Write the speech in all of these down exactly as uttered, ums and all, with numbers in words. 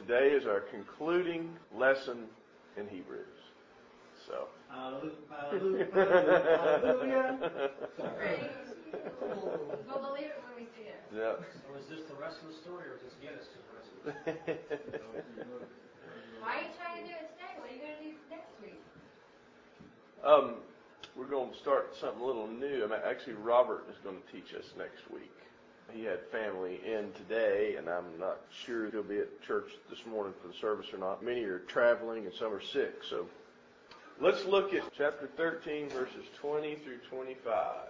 today is our concluding lesson in Hebrews. So. Hallelujah, hallelujah, hallelujah. Ready? We'll believe it when we see it. Yep. So is this the rest of the story, or just get us to the rest of the story? Why are you trying to do it today? What are you going to do next week? Um, we're going to start something a little new. I mean, actually, Robert is going to teach us next week. He had family in today, and I'm not sure he'll be at church this morning for the service or not. Many are traveling, and some are sick. So let's look at chapter thirteen, verses twenty through twenty-five.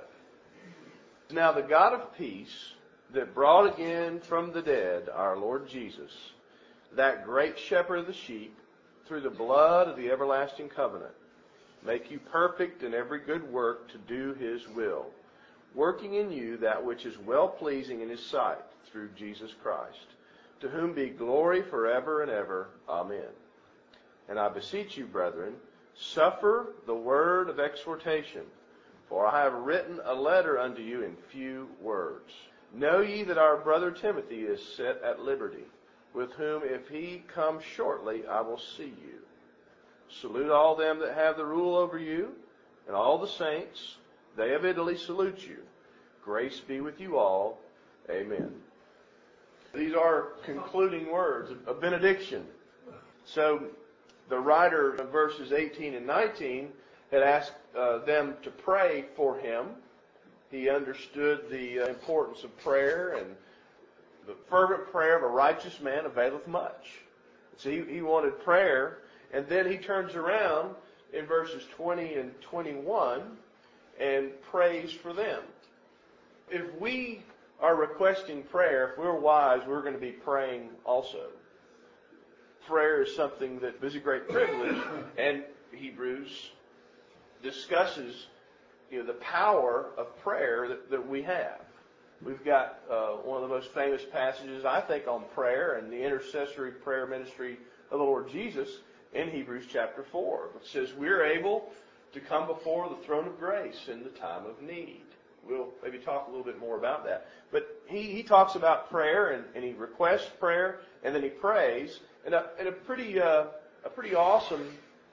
Now the God of peace, that brought again from the dead our Lord Jesus, that great shepherd of the sheep, through the blood of the everlasting covenant, make you perfect in every good work to do His will, working in you that which is well-pleasing in His sight, through Jesus Christ, to whom be glory forever and ever. Amen. And I beseech you, brethren, suffer the word of exhortation, for I have written a letter unto you in few words. Know ye that our brother Timothy is set at liberty, with whom if he come shortly I will see you. Salute all them that have the rule over you, and all the saints. They of Italy salute you. Grace be with you all. Amen. These are concluding words, a benediction. So the writer of verses eighteen and nineteen had asked uh, them to pray for him. He understood the uh, importance of prayer, and the fervent prayer of a righteous man availeth much. So he, he wanted prayer, and then he turns around in verses twenty and twenty-one and prays for them. If we are requesting prayer, if we're wise, we're going to be praying also. Prayer is something that is a great privilege, and Hebrews discusses, you know, the power of prayer that, that we have. We've got uh, one of the most famous passages, I think, on prayer and the intercessory prayer ministry of the Lord Jesus in Hebrews chapter four. It says we're able to come before the throne of grace in the time of need. We'll maybe talk a little bit more about that. But he, he talks about prayer, and, and he requests prayer, and then he prays. And a, and a pretty uh, a pretty awesome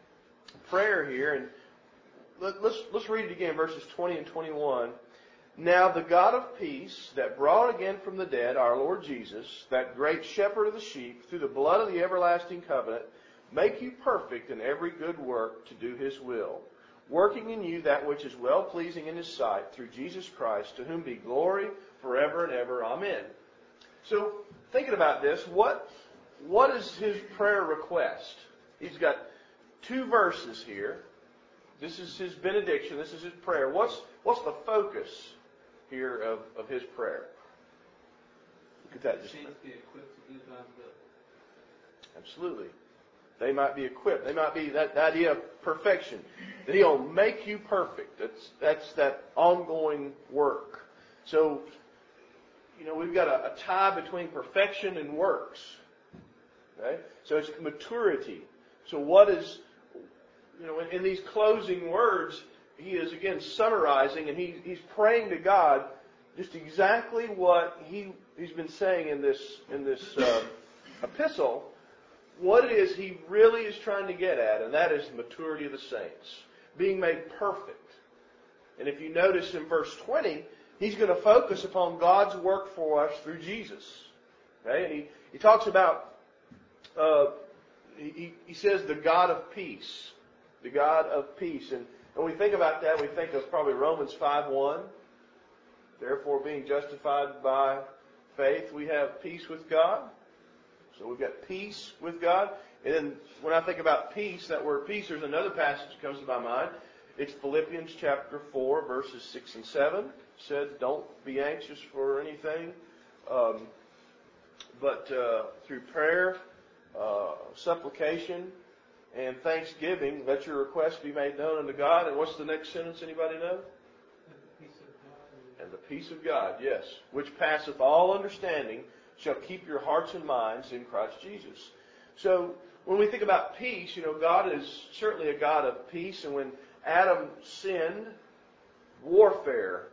prayer here. And let, let's let's read it again, verses twenty and twenty-one. Now the God of peace, that brought again from the dead our Lord Jesus, that great shepherd of the sheep, through the blood of the everlasting covenant, make you perfect in every good work to do His will, working in you that which is well-pleasing in His sight, through Jesus Christ, to whom be glory forever and ever. Amen. So, thinking about this, what what is his prayer request? He's got two verses here. This is his benediction. This is his prayer. What's what's the focus here of, of his prayer? Look at that. Just Saints be equipped to do God's will. Absolutely. They might be equipped. They might be that, that idea of perfection. That He'll make you perfect. That's that's that ongoing work. So, you know, we've got a, a tie between perfection and works. Okay? So it's maturity. So what is, you know, in, in these closing words, he is again summarizing, and he, he's praying to God just exactly what he he's been saying in this in this uh, epistle. What it is he really is trying to get at, and that is the maturity of the saints, being made perfect. And if you notice in verse twenty, he's going to focus upon God's work for us through Jesus. Okay? And he, he talks about, uh, he, he says the God of peace. The God of peace. And when we think about that, we think of probably Romans five one. Therefore, being justified by faith, we have peace with God. So we've got peace with God. And then when I think about peace, that word peace, there's another passage that comes to my mind. It's Philippians chapter four, verses six and seven. It said, don't be anxious for anything, um, but uh, through prayer, uh, supplication, and thanksgiving, let your requests be made known unto God. And what's the next sentence? Anybody know? The peace of God. And the peace of God, yes, which passeth all understanding, shall keep your hearts and minds in Christ Jesus. So when we think about peace, you know, God is certainly a God of peace. And when Adam sinned, warfare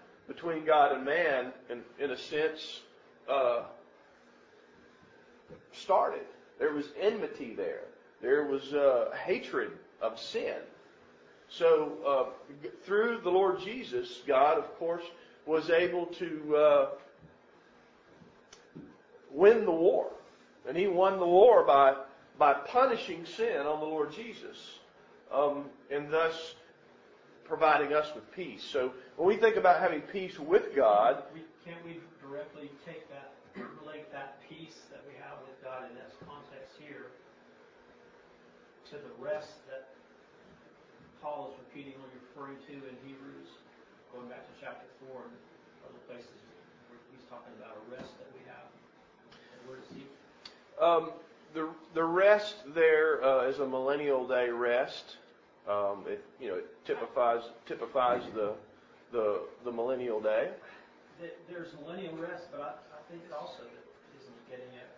between God and man, in, in a sense, uh, started. There was enmity there. There was uh, hatred of sin. So uh, through the Lord Jesus, God, of course, was able to uh, win the war. And He won the war by, by punishing sin on the Lord Jesus. Um, and thus providing us with peace. So when we think about having peace with God, we, can't we directly take that, relate that peace that we have with God in this context here to the rest that Paul is repeatedly referring to in Hebrews, going back to chapter four and other places where he's talking about a rest that we have. And where does he? Um, the the rest there uh, is a millennial day rest. Um, it you know it typifies typifies the the the millennial day. There's millennial rest, but I, I think it also isn't getting at.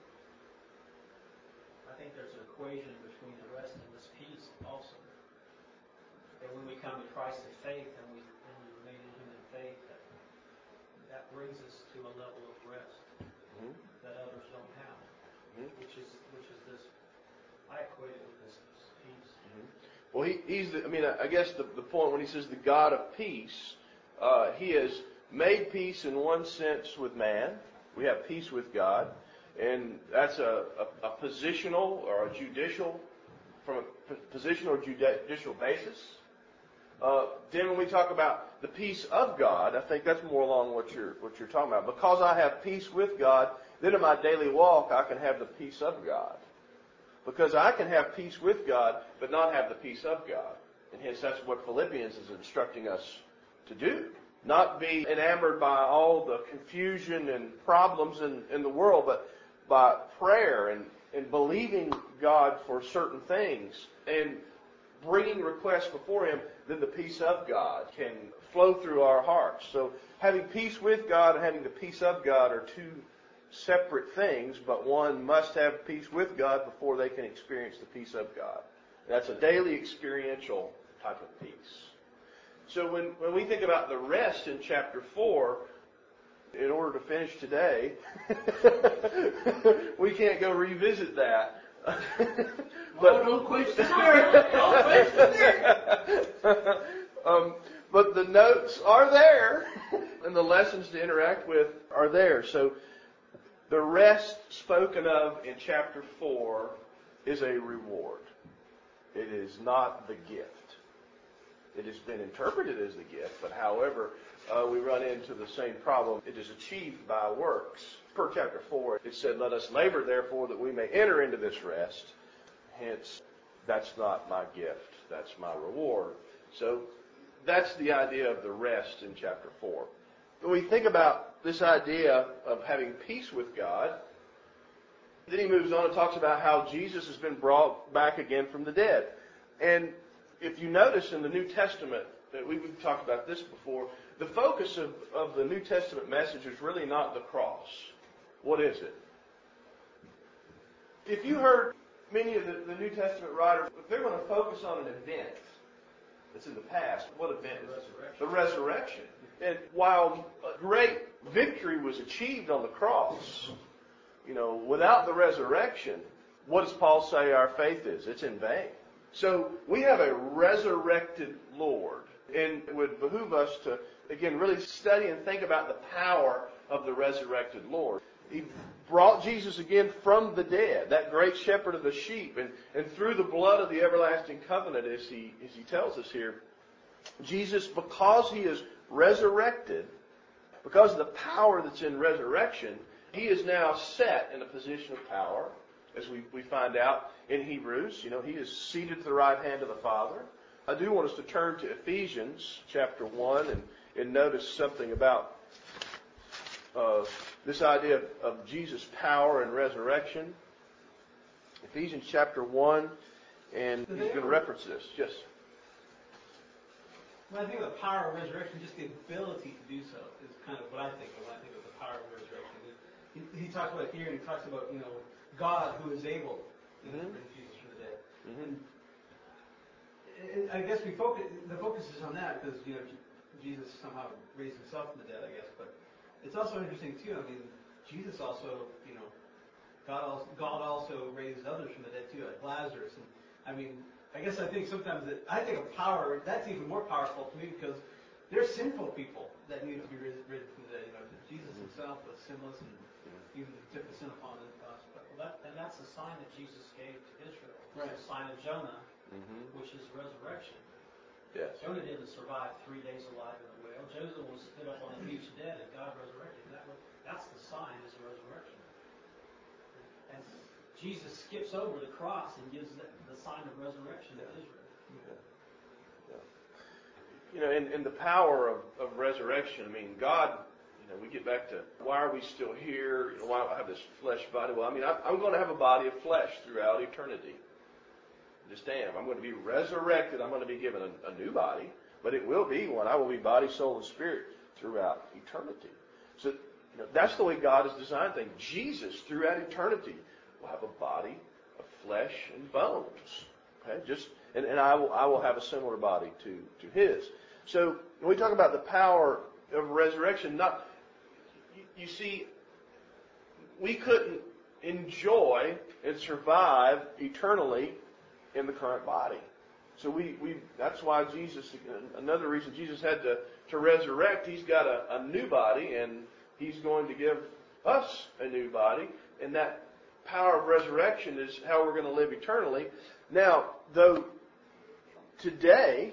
I think there's an equation between the rest and this peace also. And when we come to Christ in faith and we, and we remain in Him in faith, that, that brings us to a level of rest mm-hmm. that others don't have, mm-hmm. which is which is this. I equate it with this, this peace. Mm-hmm. Well, he, he's. The, I mean, I guess the, the point when he says the God of peace, uh, He has made peace in one sense with man. We have peace with God, and that's a, a, a positional or a judicial, from a positional or judicial basis. Uh, then when we talk about the peace of God, I think that's more along what you're what you're talking about. Because I have peace with God, then in my daily walk I can have the peace of God. Because I can have peace with God, but not have the peace of God. And hence that's what Philippians is instructing us to do. Not be enamored by all the confusion and problems in, in the world, but by prayer and, and believing God for certain things and bringing requests before Him, then the peace of God can flow through our hearts. So having peace with God and having the peace of God are two separate things, but one must have peace with God before they can experience the peace of God. That's a daily experiential type of peace. So when, when we think about the rest in chapter four, in order to finish today, we can't go revisit that. But, don't quench the spirit. Don't quench the spirit. um, but the notes are there, and the lessons to interact with are there. So the rest spoken of in chapter four is a reward. It is not the gift. It has been interpreted as the gift, but however, uh, we run into the same problem. It is achieved by works. Per chapter four, it said, "Let us labor, therefore, that we may enter into this rest." Hence, that's not my gift. That's my reward. So that's the idea of the rest in chapter four. When we think about this idea of having peace with God, then he moves on and talks about how Jesus has been brought back again from the dead. And if you notice in the New Testament, that we, we've talked about this before, the focus of, of the New Testament message is really not the cross. What is it? If you heard many of the, the New Testament writers, if they're going to focus on an event that's in the past, what event is it? The resurrection. And while a great victory was achieved on the cross, you know, without the resurrection, what does Paul say our faith is? It's in vain. So we have a resurrected Lord, and it would behoove us to, again, really study and think about the power of the resurrected Lord. He brought Jesus again from the dead, that great shepherd of the sheep, and, and through the blood of the everlasting covenant, as he, as he tells us here, Jesus, because he is resurrected, because of the power that's in resurrection, he is now set in a position of power. As we, we find out in Hebrews, you know, he is seated at the right hand of the Father. I do want us to turn to Ephesians chapter one and, and notice something about uh, this idea of, of Jesus' power and resurrection. Ephesians chapter one, and he's going to reference this. Yes? When I think of the power of resurrection, just the ability to do so is kind of what I think of when I think of the power of resurrection. He, he talks about it here, and he talks about, you know, God who is able to mm-hmm. bring Jesus from the dead. Mm-hmm. And I guess we focus, the focus is on that because, you know, Jesus somehow raised himself from the dead, I guess. But it's also interesting, too. I mean, Jesus also, you know, God also, God also raised others from the dead too, like Lazarus. And I mean, I guess I think sometimes that I think of power. That's even more powerful to me because there's sinful people that need to be risen from the dead. You know, Jesus himself was sinless and even took the sin upon us. But that, and that's the sign that Jesus gave to Israel. Right. It's the sign of Jonah, mm-hmm. which is resurrection. Yes. Jonah didn't survive three days alive in the whale. Joseph was stood up on the beach dead, and God resurrected. That was, that's the sign, is the resurrection. And Jesus skips over the cross and gives the, the sign of resurrection to Israel. Yeah. Yeah. You know, in, in the power of, of resurrection, I mean, God, you know, we get back to why are we still here? You know, why do I have this flesh body? Well, I mean, I, I'm going to have a body of flesh throughout eternity. Just am. I'm going to be resurrected. I'm going to be given a, a new body, but it will be one. I will be body, soul, and spirit throughout eternity. So you know, that's the way God has designed things. Jesus, throughout eternity, will have a body of flesh and bones. Okay, just and, and I will I will have a similar body to to His. So when we talk about the power of resurrection, not you, you see, we couldn't enjoy and survive eternally in the current body. So we, we that's why Jesus, another reason Jesus had to, to resurrect, He's got a, a new body, and He's going to give us a new body, and that power of resurrection is how we're going to live eternally. Now, though, today,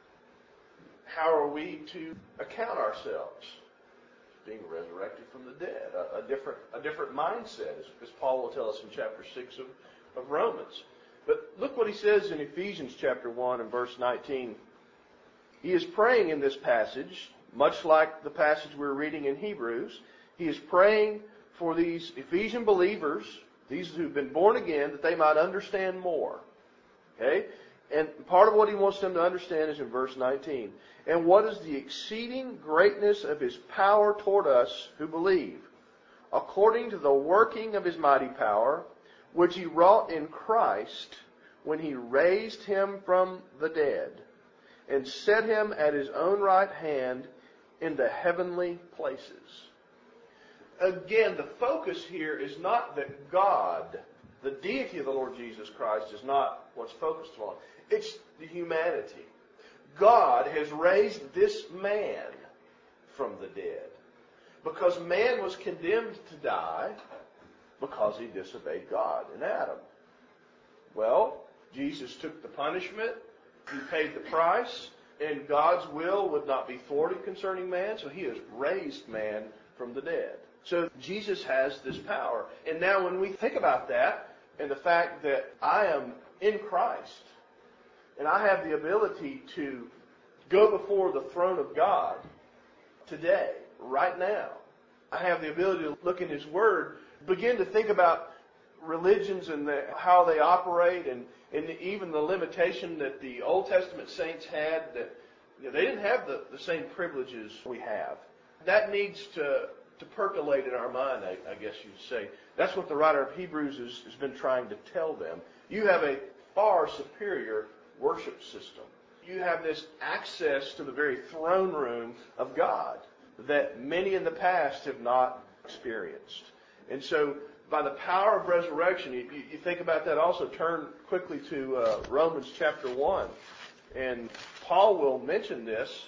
how are we to account ourselves? Being resurrected from the dead, a, a different a different mindset, as, as Paul will tell us in chapter six of, of Romans. But look what he says in Ephesians chapter one and verse nineteen. He is praying in this passage, much like the passage we're reading in Hebrews. He is praying for these Ephesian believers, these who've been born again, that they might understand more. Okay? And part of what he wants them to understand is in verse nineteen. And what is the exceeding greatness of His power toward us who believe, according to the working of His mighty power, which He wrought in Christ when He raised Him from the dead and set Him at His own right hand in the heavenly places. Again, the focus here is not that God, the deity of the Lord Jesus Christ, is not what's focused on. It's the humanity. God has raised this man from the dead because man was condemned to die because he disobeyed God in Adam. Well, Jesus took the punishment, He paid the price, and God's will would not be thwarted concerning man, so He has raised man from the dead. So Jesus has this power. And now when we think about that, and the fact that I am in Christ, and I have the ability to go before the throne of God today, right now, I have the ability to look in His Word, begin to think about religions and the, how they operate, and, and even the limitation that the Old Testament saints had, that you know, they didn't have the, the same privileges we have. That needs to, to percolate in our mind, I, I guess you'd say. That's what the writer of Hebrews has, has been trying to tell them. You have a far superior worship system. You have this access to the very throne room of God that many in the past have not experienced. And so, by the power of resurrection, you, you think about that also. Turn quickly to uh, Romans chapter one. And Paul will mention this.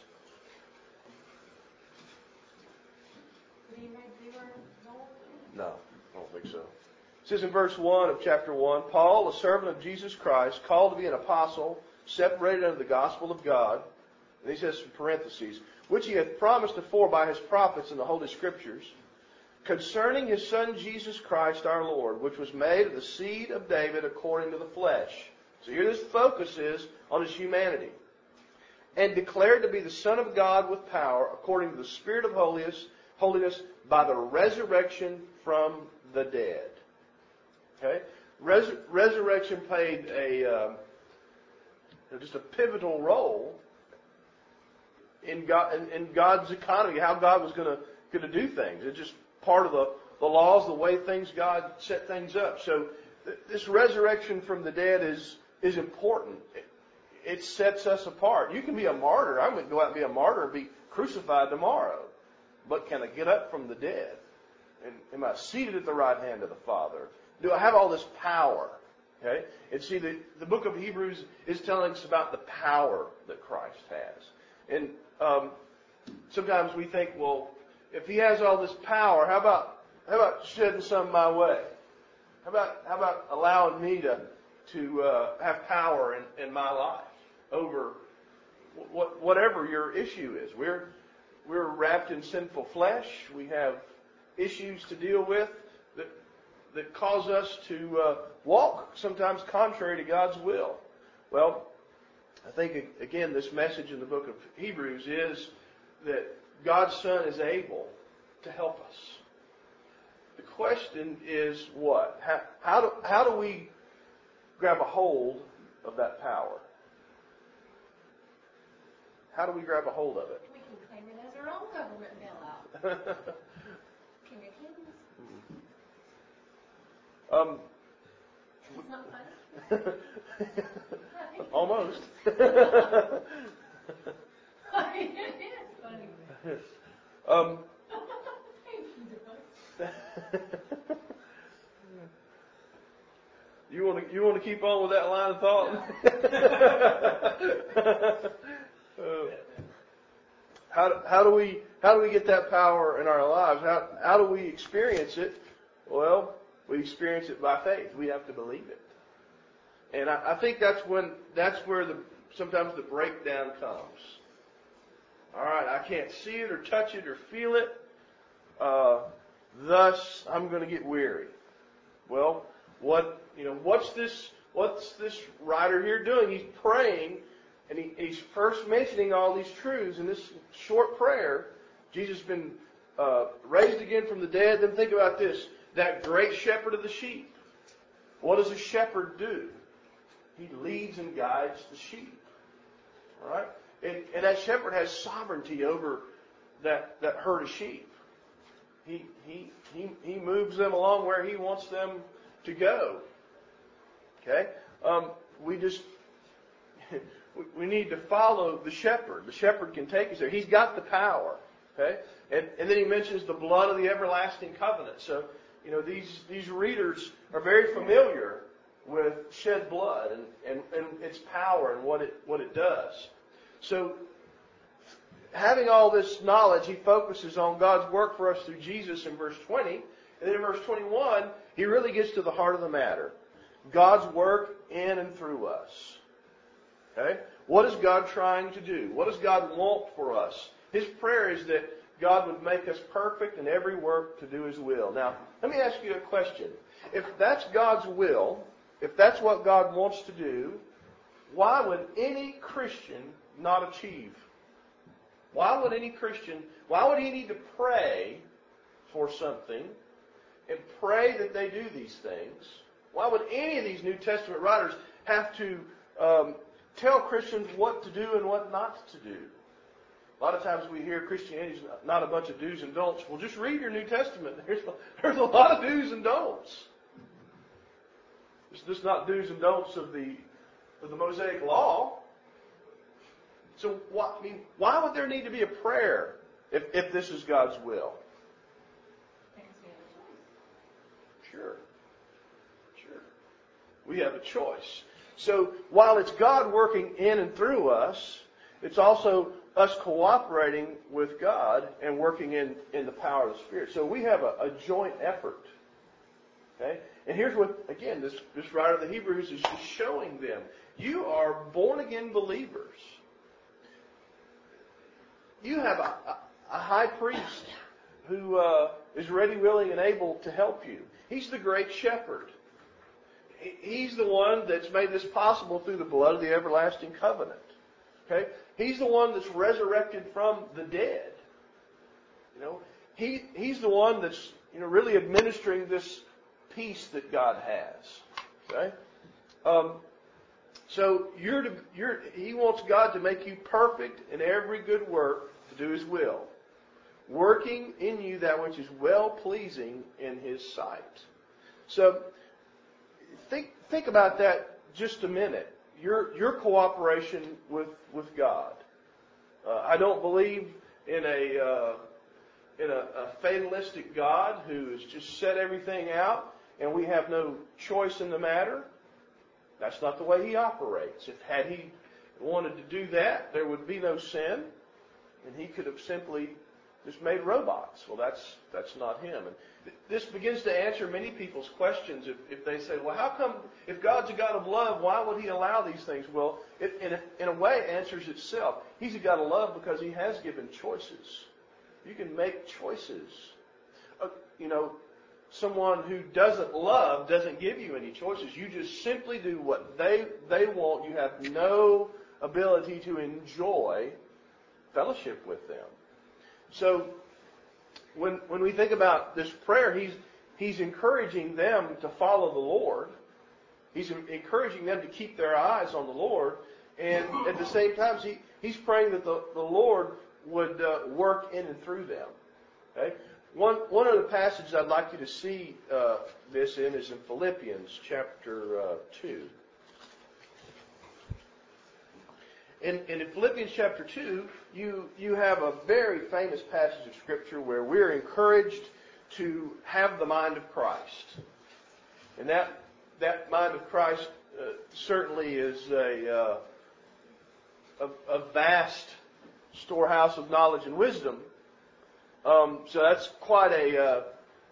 No, I don't think so. It says in verse one of chapter one, Paul, a servant of Jesus Christ, called to be an apostle, separated unto the gospel of God. And he says in parentheses, which He hath promised afore by His prophets in the Holy Scriptures, concerning His Son Jesus Christ our Lord, which was made of the seed of David according to the flesh. So here this focus is on His humanity. And declared to be the Son of God with power, according to the Spirit of holiness, holiness by the resurrection from the dead. Okay? Res- resurrection played a um, just a pivotal role in God in, in God's economy, how God was going to going to do things. It's just part of the, the laws, the way things God set things up. So th- this resurrection from the dead is is important. It, it sets us apart. You can be a martyr. I'm going to go out and be a martyr and be crucified tomorrow. But can I get up from the dead? And am I seated at the right hand of the Father? do I have all this power? Okay? And see, the, the book of Hebrews is telling us about the power that Christ has. And um, sometimes we think, well, if he has all this power, how about how about shedding some my way? How about how about allowing me to to uh, have power in, in my life over what, whatever your issue is? We're we're wrapped in sinful flesh. We have issues to deal with that that cause us to uh, walk sometimes contrary to God's will. Well, I think again this message in the book of Hebrews is that God's Son is able to help us. The question is what? How, how do how do we grab a hold of that power? How do we grab a hold of it? We can claim it as our own government bailout. King of Kings. Um, It's not funny. almost. It is funny. um, you want to you want to keep on with that line of thought? uh, how do, how do we how do we get that power in our lives? How how do we experience it? Well, we experience it by faith. We have to believe it, and I, I think that's when that's where the sometimes the breakdown comes. All right, I can't see it or touch it or feel it. Uh, thus, I'm going to get weary. Well, what you know? What's this? What's this writer here doing? He's praying, and he, he's first mentioning all these truths in this short prayer. Jesus has been uh, raised again from the dead. Then think about this: that great shepherd of the sheep. What does a shepherd do? He leads and guides the sheep. All right, and, and that shepherd has sovereignty over that that herd of sheep. He, he, he, he moves them along where he wants them to go. Okay? Um, we just, we need to follow the shepherd. The shepherd can take us there. He's got the power. Okay? And, and then he mentions the blood of the everlasting covenant. So, you know, these, these readers are very familiar with shed blood and, and, and its power and what it, what it does. So, having all this knowledge, he focuses on God's work for us through Jesus in verse twenty. And then in verse twenty-one, he really gets to the heart of the matter. God's work in and through us. Okay? What is God trying to do? What does God want for us? His prayer is that God would make us perfect in every work to do His will. Now, let me ask you a question. If that's God's will, if that's what God wants to do, why would any Christian not achieve? Why would any Christian, why would he need to pray for something and pray that they do these things? Why would any of these New Testament writers have to um, tell Christians what to do and what not to do? A lot of times we hear Christianity is not a bunch of do's and don'ts. Well, just read your New Testament. There's, there's a lot of do's and don'ts. It's just not do's and don'ts of the, of the Mosaic Law. So, why, I mean, why would there need to be a prayer if, if this is God's will? Sure. Sure. We have a choice. So, while it's God working in and through us, it's also us cooperating with God and working in, in the power of the Spirit. So, we have a, a joint effort. Okay? And here's what, again, this, this writer of the Hebrews is just showing them. You are born-again believers. You have a, a, a high priest who uh, is ready, willing, and able to help you. He's the great shepherd. He's the one that's made this possible through the blood of the everlasting covenant. Okay? He's the one that's resurrected from the dead. You know, he he's the one that's you know really administering this peace that God has. Okay? Um, so you're to, you're he wants God to make you perfect in every good work to do His will, working in you that which is well pleasing in His sight. So think think about that just a minute. Your your cooperation with with God. Uh, I don't believe in a uh, in a, a fatalistic God who has just set everything out and we have no choice in the matter. That's not the way He operates. If had He wanted to do that, there would be no sin, and He could have simply just made robots. Well, that's that's not Him. And th- this begins to answer many people's questions. If, if they say, well, how come, if God's a God of love, why would He allow these things? Well, it, in, a, in a way, it answers itself. He's a God of love because He has given choices. You can make choices. Uh, you know, someone who doesn't love doesn't give you any choices. You just simply do what they they want. You have no ability to enjoy fellowship with them. So when when we think about this prayer, he's he's encouraging them to follow the Lord. He's encouraging them to keep their eyes on the Lord. And at the same time, he, he's praying that the, the Lord would uh, work in and through them. Okay? One one of the passages I'd like you to see uh, this in is in Philippians chapter uh, two. In, in Philippians chapter two, you, you have a very famous passage of Scripture where we're encouraged to have the mind of Christ. And that that mind of Christ uh, certainly is a, uh, a, a vast storehouse of knowledge and wisdom. Um, so that's quite a uh,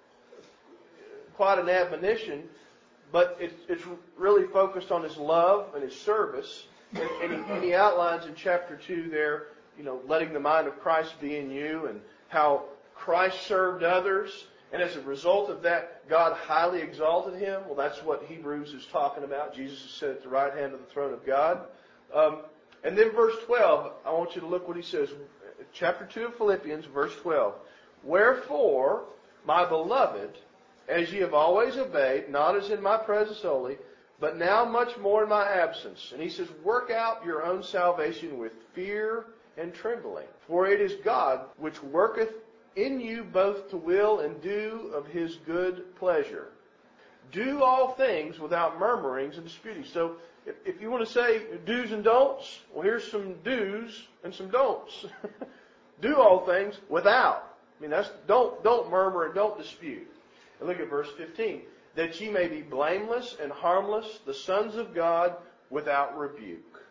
quite an admonition, but it, it's really focused on His love and His service. And, and, he, and he outlines in chapter two there, you know, letting the mind of Christ be in you and how Christ served others. And as a result of that, God highly exalted Him. Well, that's what Hebrews is talking about. Jesus is set at the right hand of the throne of God. Um, and then verse twelve, I want you to look what he says. Chapter two of Philippians, verse twelve. Wherefore, my beloved, as ye have always obeyed, not as in my presence only, but now much more in my absence. And he says, work out your own salvation with fear and trembling. For it is God which worketh in you both to will and do of His good pleasure. Do all things without murmurings and disputing. So if, if you want to say do's and don'ts, well, here's some do's and some don'ts. Do all things without. I mean, that's don't don't murmur and don't dispute. And look at verse fifteen. That ye may be blameless and harmless, the sons of God, without rebuke.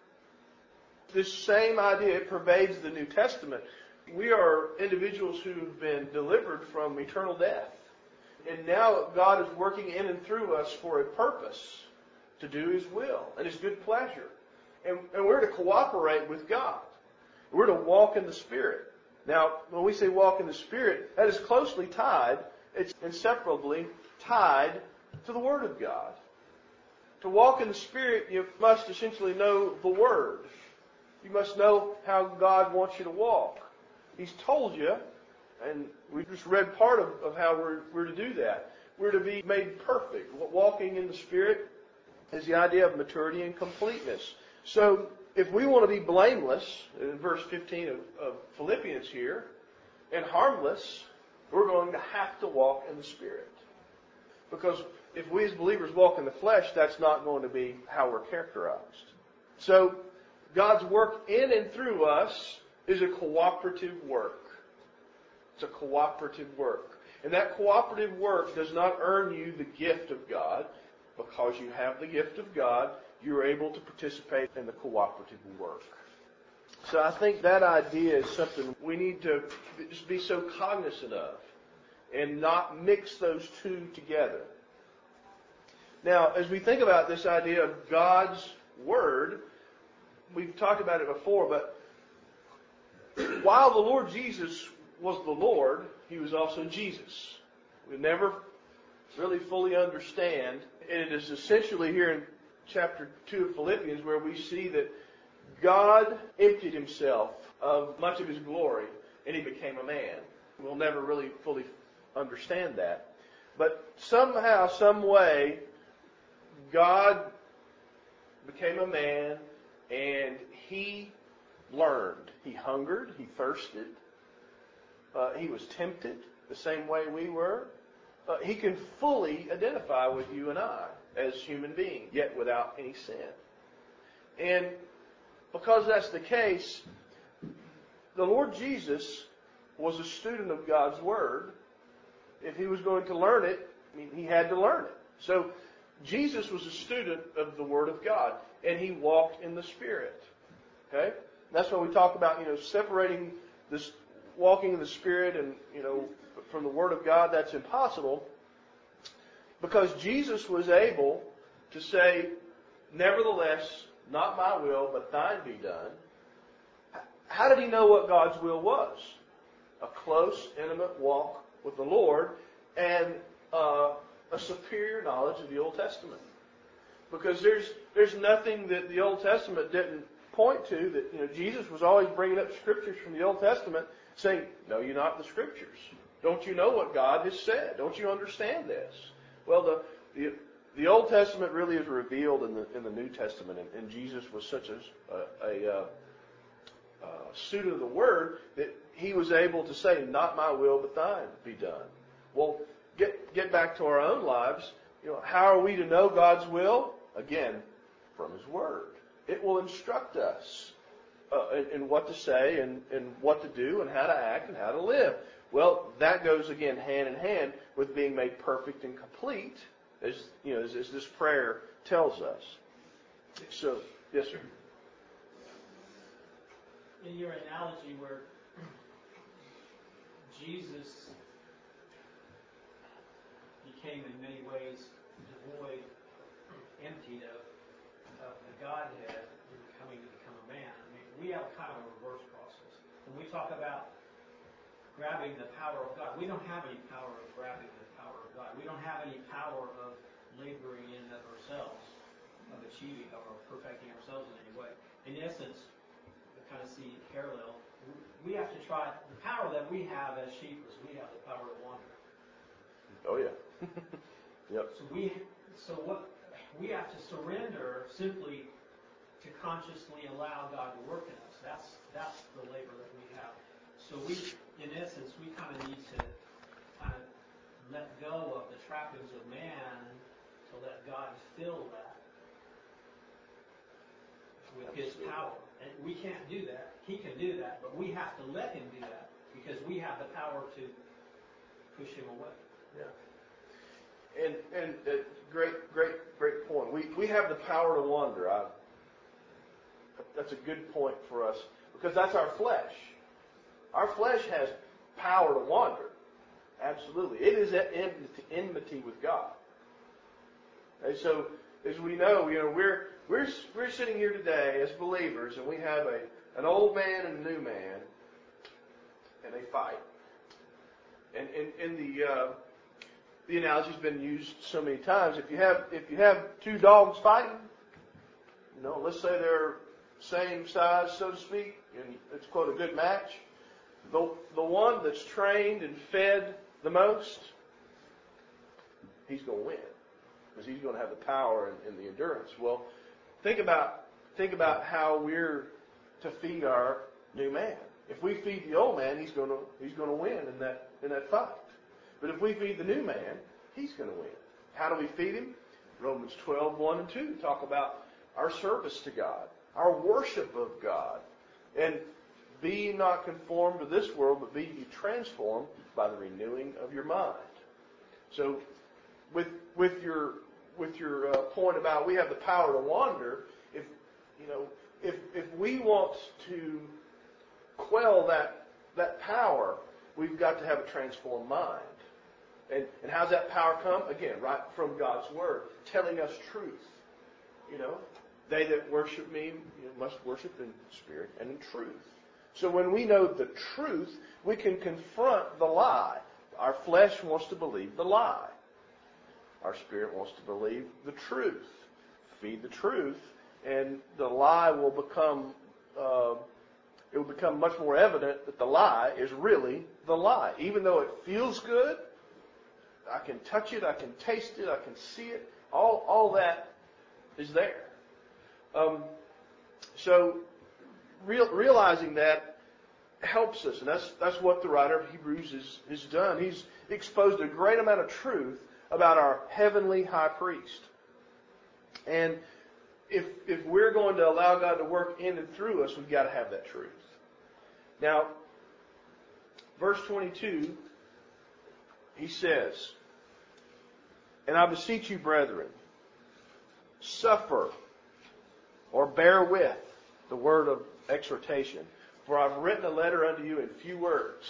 This same idea pervades the New Testament. We are individuals who've been delivered from eternal death. And now God is working in and through us for a purpose, to do His will and His good pleasure. And, and we're to cooperate with God. We're to walk in the Spirit. Now, when we say walk in the Spirit, that is closely tied, it's inseparably tied to the Word of God. To walk in the Spirit, you must essentially know the Word. You must know how God wants you to walk. He's told you, and we just read part of, of how we're, we're to do that. We're to be made perfect. Walking in the Spirit is the idea of maturity and completeness. So, if we want to be blameless, in verse fifteen of, of Philippians here, and harmless, we're going to have to walk in the Spirit. Because if we as believers walk in the flesh, that's not going to be how we're characterized. So, God's work in and through us is a cooperative work. It's a cooperative work. And that cooperative work does not earn you the gift of God. Because you have the gift of God, you're able to participate in the cooperative work. So I think that idea is something we need to just be so cognizant of and not mix those two together. Now, as we think about this idea of God's Word, we've talked about it before, but while the Lord Jesus was the Lord, He was also Jesus. We never really fully understand, and it is essentially here in chapter two of Philippians where we see that God emptied Himself of much of His glory, and He became a man. We'll never really fully understand that. But somehow, some way, God became a man, and He learned. He hungered. He thirsted. Uh, he was tempted the same way we were. Uh, he can fully identify with you and I as human beings, yet without any sin. And because that's the case, the Lord Jesus was a student of God's Word. If He was going to learn it, I mean, He had to learn it. So Jesus was a student of the Word of God, and he walked in the Spirit. Okay? That's why we talk about, you know, separating this walking in the Spirit and, you know, from the Word of God. That's impossible, because Jesus was able to say, nevertheless, not my will, but thine be done. How did he know what God's will was? A close, intimate walk with the Lord and uh, a superior knowledge of the Old Testament. Because there's there's nothing that the Old Testament didn't point to. That, you know, Jesus was always bringing up scriptures from the Old Testament, saying, "No, you're not the scriptures. Don't you know what God has said? Don't you understand this?" Well, the the the Old Testament really is revealed in the in the New Testament, and, and Jesus was such a a, a, a, a student of the Word that he was able to say, "Not my will, but thine be done." Well, get get back to our own lives. You know, how are we to know God's will? Again, from His Word. It will instruct us uh, in, in what to say and, and what to do and how to act and how to live. Well, that goes again hand in hand with being made perfect and complete, as you know, as, as this prayer tells us. So, yes, sir. In your analogy where Jesus became in many ways devoid, emptied of, of the Godhead in coming to become a man, I mean, we have kind of a reverse process. When we talk about grabbing the power of God, we don't have any power of grabbing the power of God. We don't have any power of laboring in of ourselves, of achieving, of perfecting ourselves in any way. In essence, we kind of see parallel. We have to try, the power that we have as sheep is we have the power to wander. Oh, yeah. Yep. So we, so what, we have to surrender simply to consciously allow God to work in us. That's, that's the labor that we have. So we, in essence, we kind of need to kind of let go of the trappings of man to let God fill that with His power. And we can't do that. He can do that, but we have to let Him do that because we have the power to push Him away. Yeah. And and uh, great great great point. We we have the power to wander. I, that's a good point for us because that's our flesh. Our flesh has power to wander. Absolutely, it is at enmity, enmity with God. And so, as we know, you know, we're we're we're sitting here today as believers, and we have a an old man and a new man, and they fight. And in in the uh, the analogy's been used so many times. If you have if you have two dogs fighting, you know, let's say they're same size, so to speak, and it's quote a good match. The the one that's trained and fed the most, he's going to win because he's going to have the power and, and the endurance. Well, think about think about how we're to feed our new man. If we feed the old man, he's going to he's going to win in that in that fight. But if we feed the new man, he's going to win. How do we feed him? Romans twelve, one and two talk about our service to God, our worship of God. And be ye not conformed to this world, but be ye transformed by the renewing of your mind. So with with your with your uh, point about we have the power to wander, if you know, if if we want to quell that that power, we've got to have a transformed mind. And, and how's that power come? Again, right from God's Word, telling us truth. You know, they that worship me, you know, must worship in spirit and in truth. So when we know the truth, we can confront the lie. Our flesh wants to believe the lie. Our spirit wants to believe the truth. Feed the truth, and the lie will become, uh, it will become much more evident that the lie is really the lie. Even though it feels good, I can touch it, I can taste it, I can see it. All, all that is there. Um, so real, realizing that helps us, and that's that's what the writer of Hebrews has, has done. He's exposed a great amount of truth about our heavenly high priest. And if if we're going to allow God to work in and through us, we've got to have that truth. Now, verse twenty-two, he says, And I beseech you, brethren, suffer or bear with the word of exhortation. For I've written a letter unto you in few words.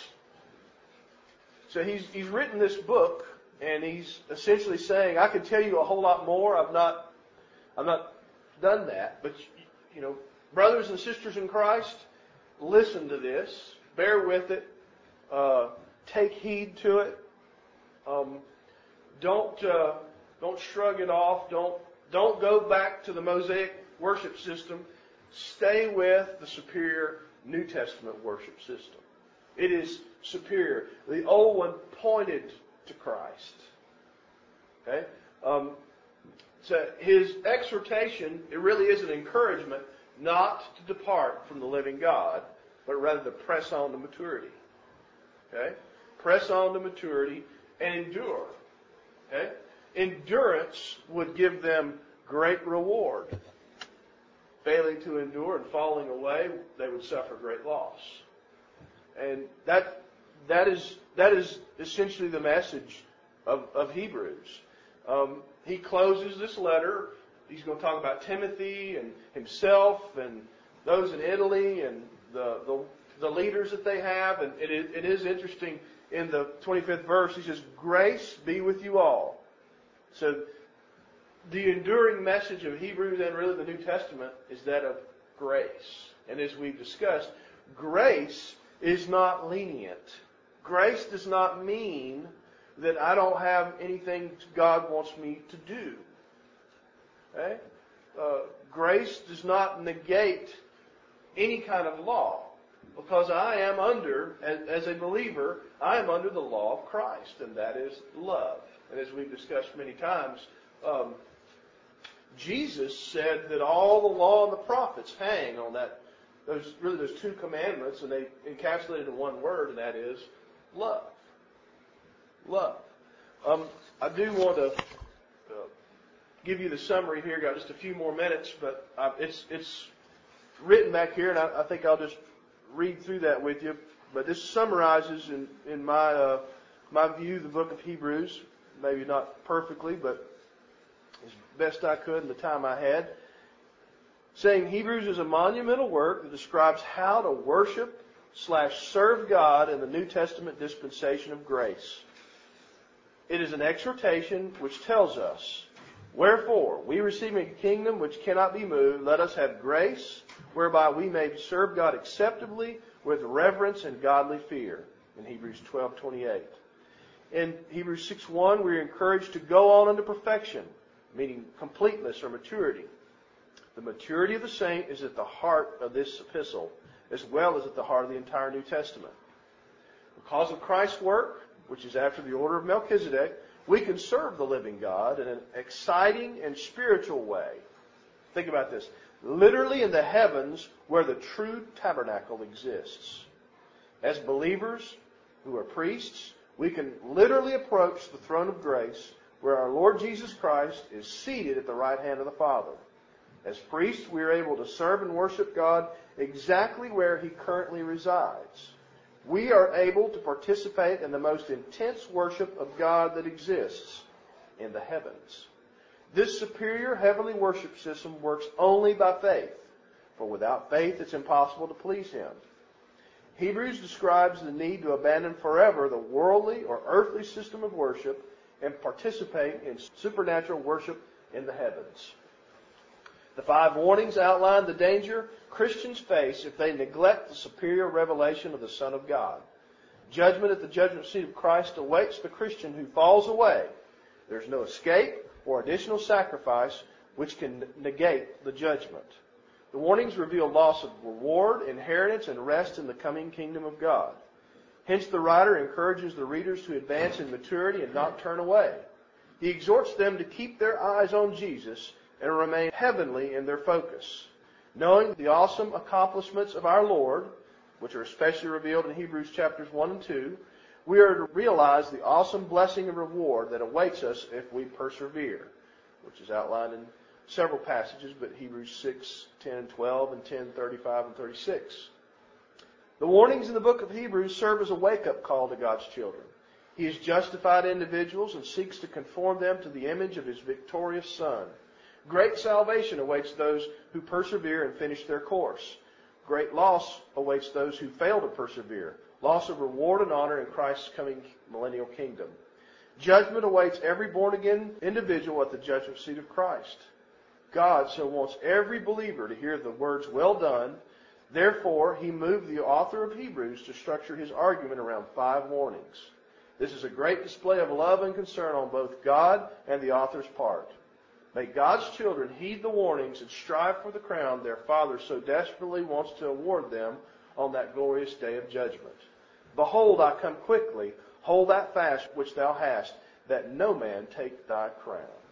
So he's, he's written this book, and he's essentially saying, I could tell you a whole lot more. I've not, I've not done that. But, you know, brothers and sisters in Christ, listen to this. Bear with it. Uh, take heed to it. Um, don't uh, don't shrug it off. Don't don't go back to the Mosaic worship system. Stay with the superior New Testament worship system. It is superior. The old one pointed to Christ. Okay? Um, so his exhortation, it really is an encouragement not to depart from the living God, but rather to press on to maturity. Okay? Press on to maturity and endure. Okay? Endurance would give them great reward. Failing to endure and falling away, they would suffer great loss. And that that is that is essentially the message of, of Hebrews. Um, he closes this letter. He's going to talk about Timothy and himself and those in Italy and the the, the leaders that they have. And it, it is interesting in the twenty-fifth verse. He says, "Grace be with you all." So the enduring message of Hebrews and really the New Testament is that of grace. And as we've discussed, grace is not lenient. Grace does not mean that I don't have anything God wants me to do. Okay? Uh, grace does not negate any kind of law. Because I am under, as, as a believer, I am under the law of Christ, and that is love. And as we've discussed many times, um, Jesus said that all the law and the prophets hang on that. There's really there's two commandments, and they encapsulated in one word, and that is love. Love. Um, I do want to uh, give you the summary here. Got just a few more minutes, but uh, it's it's written back here, and I, I think I'll just read through that with you. But this summarizes, in in my uh, my view, the book of Hebrews. Maybe not perfectly, but as best I could in the time I had. Saying Hebrews is a monumental work that describes how to worship slash serve God in the New Testament dispensation of grace. It is an exhortation which tells us, "Wherefore, we receiving a kingdom which cannot be moved, let us have grace, whereby we may serve God acceptably with reverence and godly fear." In Hebrews twelve twenty-eight. In Hebrews six one, we are encouraged to go on unto perfection, meaning completeness or maturity. The maturity of the saint is at the heart of this epistle, as well as at the heart of the entire New Testament. Because of Christ's work, which is after the order of Melchizedek, we can serve the living God in an exciting and spiritual way. Think about this. Literally in the heavens where the true tabernacle exists. As believers who are priests, we can literally approach the throne of grace where our Lord Jesus Christ is seated at the right hand of the Father. As priests, we are able to serve and worship God exactly where He currently resides. We are able to participate in the most intense worship of God that exists in the heavens. This superior heavenly worship system works only by faith, for without faith it's impossible to please Him. Hebrews describes the need to abandon forever the worldly or earthly system of worship and participate in supernatural worship in the heavens. The five warnings outline the danger Christians face if they neglect the superior revelation of the Son of God. Judgment at the judgment seat of Christ awaits the Christian who falls away. There's no escape or additional sacrifice which can negate the judgment. The warnings reveal loss of reward, inheritance, and rest in the coming kingdom of God. Hence the writer encourages the readers to advance in maturity and not turn away. He exhorts them to keep their eyes on Jesus and remain heavenly in their focus. Knowing the awesome accomplishments of our Lord, which are especially revealed in Hebrews chapters one and two, we are to realize the awesome blessing and reward that awaits us if we persevere, which is outlined in several passages, but Hebrews six, ten, twelve, and ten, thirty-five, and thirty-six. The warnings in the book of Hebrews serve as a wake-up call to God's children. He has justified individuals and seeks to conform them to the image of His victorious Son. Great salvation awaits those who persevere and finish their course. Great loss awaits those who fail to persevere. Loss of reward and honor in Christ's coming millennial kingdom. Judgment awaits every born-again individual at the judgment seat of Christ. God so wants every believer to hear the words, "Well done." Therefore, He moved the author of Hebrews to structure his argument around five warnings. This is a great display of love and concern on both God and the author's part. May God's children heed the warnings and strive for the crown their Father so desperately wants to award them on that glorious day of judgment. Behold, I come quickly. Hold that fast which thou hast, that no man take thy crown.